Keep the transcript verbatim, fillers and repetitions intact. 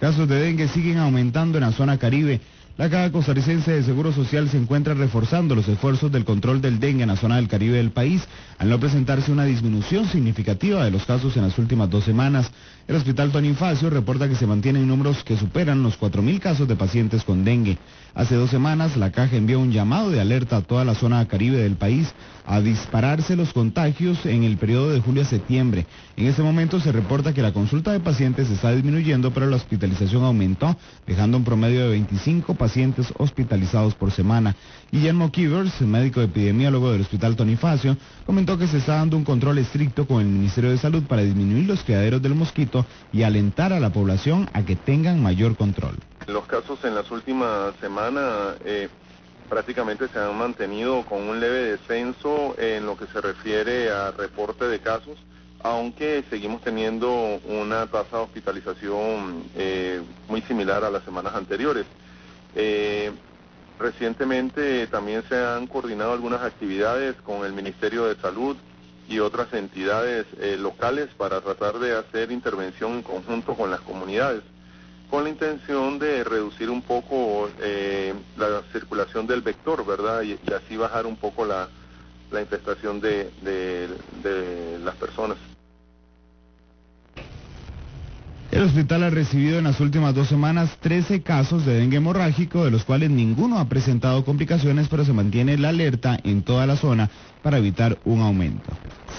Casos de dengue siguen aumentando en la zona Caribe. La Caja Costarricense de Seguro Social se encuentra reforzando los esfuerzos del control del dengue en la zona del Caribe del país, al no presentarse una disminución significativa de los casos en las últimas dos semanas. El Hospital Tony Facio reporta que se mantienen números que superan los cuatro mil casos de pacientes con dengue. Hace dos semanas, la Caja envió un llamado de alerta a toda la zona Caribe del país a dispararse los contagios en el periodo de julio a septiembre. En este momento se reporta que la consulta de pacientes está disminuyendo, pero la hospitalización aumentó, dejando un promedio de veinticinco pacientes hospitalizados por semana. Guillermo Kivers, médico epidemiólogo del Hospital Tony Facio, comentó que se está dando un control estricto con el Ministerio de Salud para disminuir los criaderos del mosquito y alentar a la población a que tengan mayor control. Los casos en las últimas semanas eh, prácticamente se han mantenido con un leve descenso en lo que se refiere a reporte de casos, aunque seguimos teniendo una tasa de hospitalización eh, muy similar a las semanas anteriores. Eh, recientemente también se han coordinado algunas actividades con el Ministerio de Salud y otras entidades eh, locales para tratar de hacer intervención en conjunto con las comunidades, con la intención de reducir un poco eh, la circulación del vector, ¿verdad? Y, y así bajar un poco la, la infestación de, de, de las personas. El hospital ha recibido en las últimas dos semanas trece casos de dengue hemorrágico, de los cuales ninguno ha presentado complicaciones, pero se mantiene la alerta en toda la zona para evitar un aumento.